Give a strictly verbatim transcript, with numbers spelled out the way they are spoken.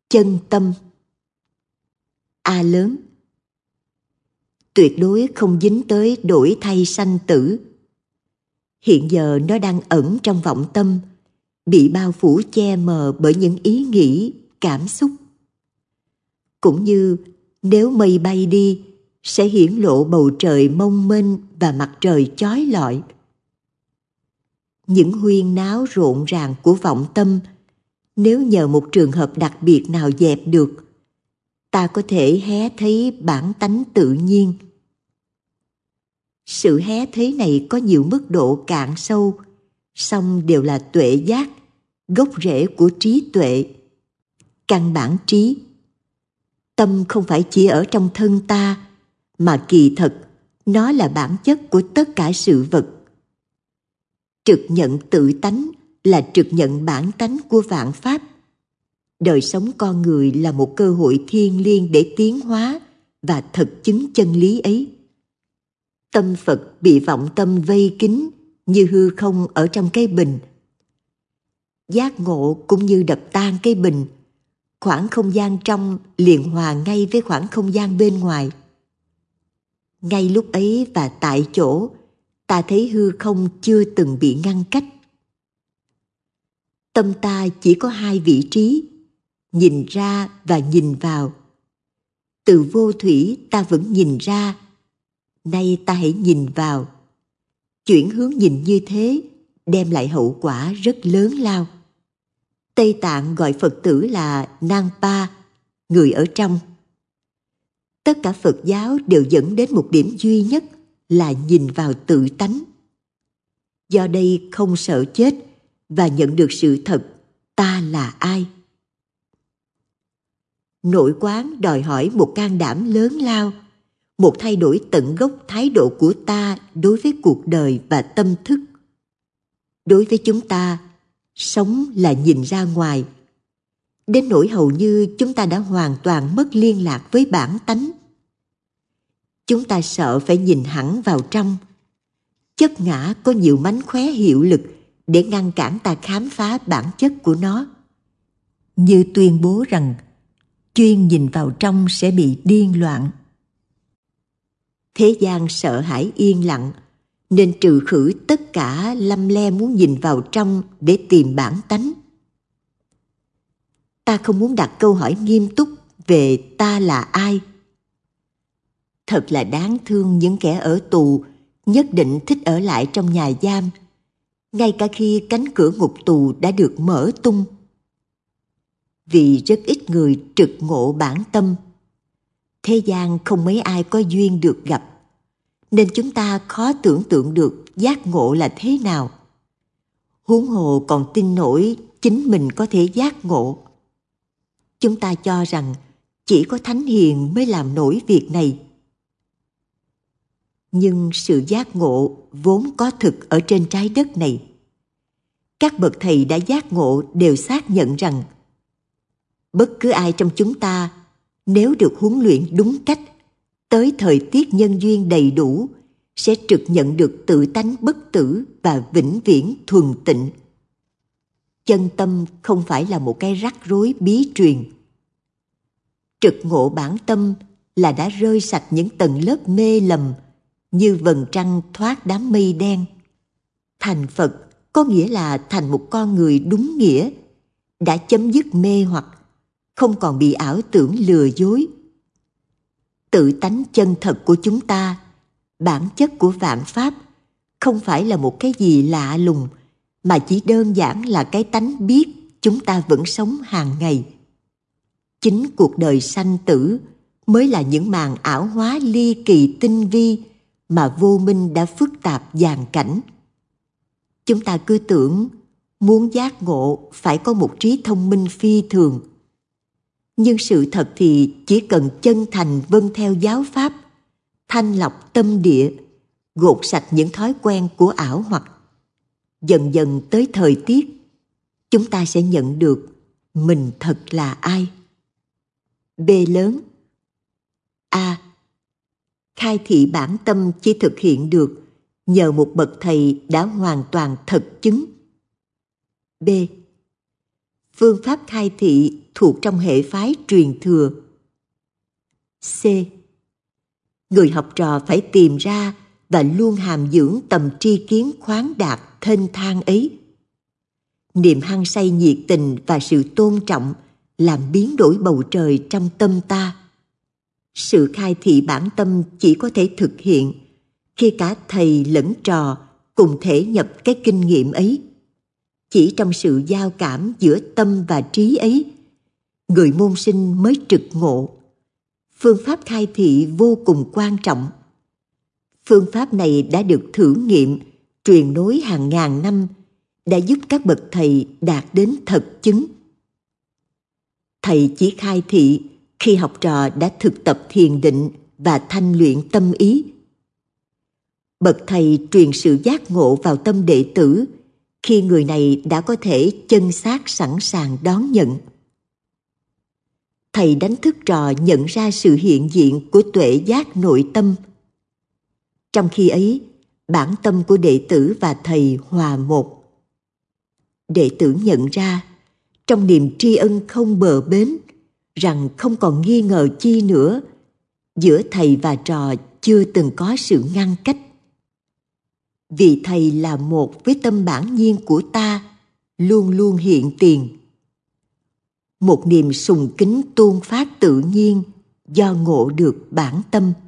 Chân tâm. A lớn. Tuyệt đối không dính tới đổi thay sanh tử. Hiện giờ nó đang ẩn trong vọng tâm, bị bao phủ che mờ bởi những ý nghĩ, cảm xúc. Cũng như nếu mây bay đi, sẽ hiển lộ bầu trời mông mênh và mặt trời chói lọi. Những huyên náo rộn ràng của vọng tâm, nếu nhờ một trường hợp đặc biệt nào dẹp được, ta có thể hé thấy bản tánh tự nhiên. Sự hé thấy này có nhiều mức độ cạn sâu, song đều là tuệ giác, gốc rễ của trí tuệ, căn bản trí. Tâm không phải chỉ ở trong thân ta, mà kỳ thật nó là bản chất của tất cả sự vật. Trực nhận tự tánh là trực nhận bản tánh của vạn pháp. Đời sống con người là một cơ hội thiêng liêng để tiến hóa và thực chứng chân lý ấy. Tâm Phật bị vọng tâm vây kín như hư không ở trong cái bình. Giác ngộ cũng như đập tan cái bình, khoảng không gian trong liền hòa ngay với khoảng không gian bên ngoài. Ngay lúc ấy và tại chỗ, ta thấy hư không chưa từng bị ngăn cách. Tâm ta chỉ có hai vị trí, nhìn ra và nhìn vào. Từ vô thủy ta vẫn nhìn ra, nay ta hãy nhìn vào. Chuyển hướng nhìn như thế đem lại hậu quả rất lớn lao. Tây Tạng gọi Phật tử là Nangpa, người ở trong. Tất cả Phật giáo đều dẫn đến một điểm duy nhất là nhìn vào tự tánh. Do đây không sợ chết và nhận được sự thật ta là ai. Nội quán đòi hỏi một can đảm lớn lao, một thay đổi tận gốc thái độ của ta đối với cuộc đời và tâm thức. Đối với chúng ta, sống là nhìn ra ngoài, đến nỗi hầu như chúng ta đã hoàn toàn mất liên lạc với bản tánh. Chúng ta sợ phải nhìn hẳn vào trong. Chất ngã có nhiều mánh khóe hiệu lực để ngăn cản ta khám phá bản chất của nó. Như tuyên bố rằng chuyên nhìn vào trong sẽ bị điên loạn. Thế gian sợ hãi yên lặng, nên trừ khử tất cả lăm le muốn nhìn vào trong để tìm bản tánh. Ta không muốn đặt câu hỏi nghiêm túc về ta là ai. Thật là đáng thương những kẻ ở tù nhất định thích ở lại trong nhà giam, ngay cả khi cánh cửa ngục tù đã được mở tung. Vì rất ít người trực ngộ bản tâm, thế gian không mấy ai có duyên được gặp, nên chúng ta khó tưởng tượng được giác ngộ là thế nào. Huống hồ còn tin nổi chính mình có thể giác ngộ. Chúng ta cho rằng chỉ có thánh hiền mới làm nổi việc này. Nhưng sự giác ngộ vốn có thực ở trên trái đất này. Các bậc thầy đã giác ngộ đều xác nhận rằng bất cứ ai trong chúng ta, nếu được huấn luyện đúng cách, tới thời tiết nhân duyên đầy đủ, sẽ trực nhận được tự tánh bất tử và vĩnh viễn thuần tịnh. Chân tâm không phải là một cái rắc rối bí truyền. Trực ngộ bản tâm là đã rơi sạch những tầng lớp mê lầm, như vầng trăng thoát đám mây đen. Thành Phật có nghĩa là thành một con người đúng nghĩa, đã chấm dứt mê hoặc, không còn bị ảo tưởng lừa dối. Tự tánh chân thật của chúng ta, bản chất của vạn pháp, không phải là một cái gì lạ lùng, mà chỉ đơn giản là cái tánh biết chúng ta vẫn sống hàng ngày. Chính cuộc đời sanh tử mới là những màn ảo hóa ly kỳ tinh vi mà vô minh đã phức tạp dàn cảnh. Chúng ta cứ tưởng muốn giác ngộ phải có một trí thông minh phi thường. Nhưng sự thật thì chỉ cần chân thành vâng theo giáo pháp, thanh lọc tâm địa, gột sạch những thói quen của ảo hoặc. Dần dần tới thời tiết, chúng ta sẽ nhận được mình thật là ai. B lớn. A. Khai thị bản tâm chỉ thực hiện được nhờ một bậc thầy đã hoàn toàn thật chứng. B. phương pháp khai thị thuộc trong hệ phái truyền thừa. C. Người học trò phải tìm ra và luôn hàm dưỡng tầm tri kiến khoáng đạt thênh thang ấy. Niềm hăng say nhiệt tình và sự tôn trọng làm biến đổi bầu trời trong tâm ta. Sự khai thị bản tâm chỉ có thể thực hiện khi cả thầy lẫn trò cùng thể nhập cái kinh nghiệm ấy. Chỉ trong sự giao cảm giữa tâm và trí ấy, người môn sinh mới trực ngộ. Phương pháp khai thị vô cùng quan trọng. Phương pháp này đã được thử nghiệm, truyền nối hàng ngàn năm, đã giúp các bậc thầy đạt đến thật chứng. Thầy chỉ khai thị khi học trò đã thực tập thiền định và thanh luyện tâm ý. Bậc thầy truyền sự giác ngộ vào tâm đệ tử khi người này đã có thể chân xác sẵn sàng đón nhận. Thầy đánh thức trò nhận ra sự hiện diện của tuệ giác nội tâm. Trong khi ấy, bản tâm của đệ tử và thầy hòa một. Đệ tử nhận ra, trong niềm tri ân không bờ bến, rằng không còn nghi ngờ chi nữa, giữa thầy và trò chưa từng có sự ngăn cách. Vì thầy là một với tâm bản nhiên của ta, luôn luôn hiện tiền. Một niềm sùng kính tôn phát tự nhiên do ngộ được bản tâm.